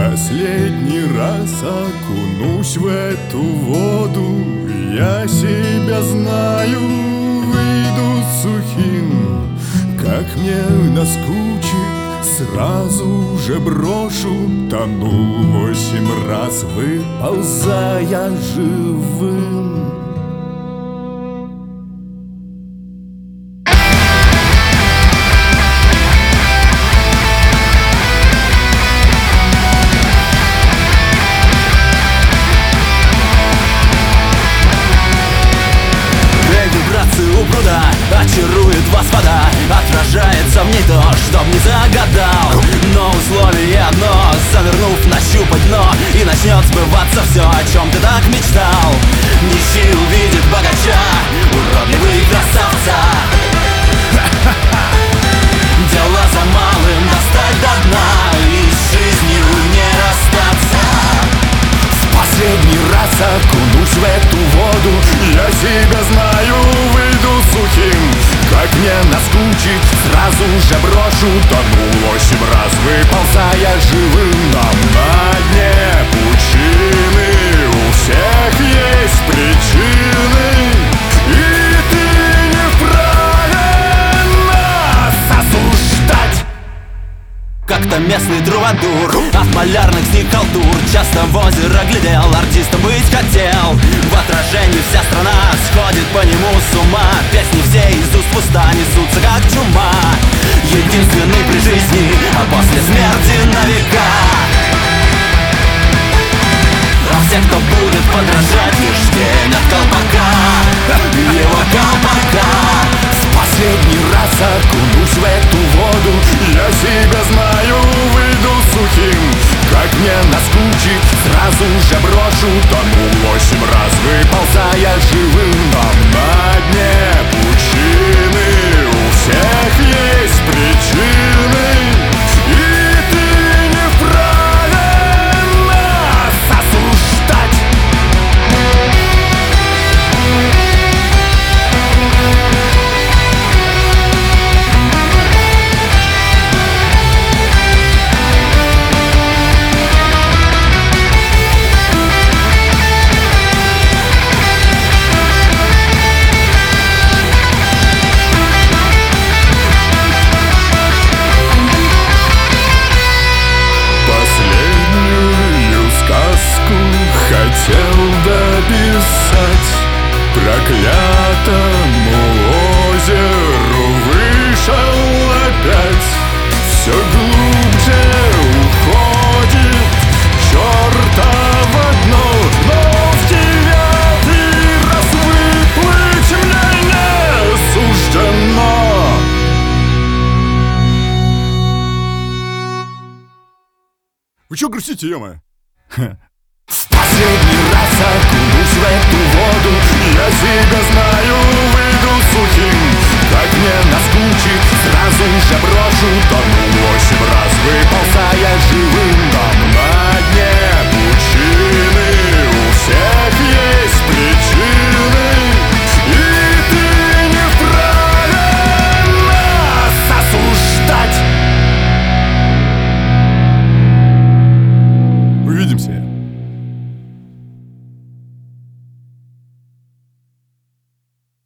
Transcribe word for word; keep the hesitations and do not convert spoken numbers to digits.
Последний раз окунусь в эту воду, я себя знаю, выйду сухим. Как мне наскучит, сразу же брошу. Тонул восемь раз, выползая живым. У пруда очарует вас вода, отражается в ней то, чтоб не загадал. Но условие одно, занырнув, нащупать дно, и начнет сбываться все, о чем ты так мечтал. Нищий увидит богача, уродливый красавца. Дело за малым, достать до дна и с жизнью не расстаться. Последний раз окунусь в эту воду, я себя знаю, выйду сухим. Как мне наскучит, сразу же брошу. Тонул восемь раз, выползая живым. Нам на дне пучины, у всех есть причины, и ты не вправе нас осуждать. Как-то местный трубадур от малярных с них халтур часто в озеро глядел, артистом быть хотел. В отражении вся страна сходит по нему с ума. Песни все из уст в уста несутся как чума. Единственный при жизни, а после смерти на века. А все, кто будет подражать, лишь тень от колпака, его колпака. Последний раз окунусь в эту воду, я себя знаю, выйду сухим. Как мне наскучит, сразу же брошу. Тонул восемь раз, выползая живым. Нам на дне пучины, у всех есть причины, и ты не вправе нас осуждать. Хотел дописать проклятому озеру, вышел опять. Все глубже уходит чертово дно, но в девятый раз выплыть мне не суждено. Вы чё грустите, ё-моё? Последний раз окунусь в эту воду, я себя знаю, выйду сухим. Как мне наскучит,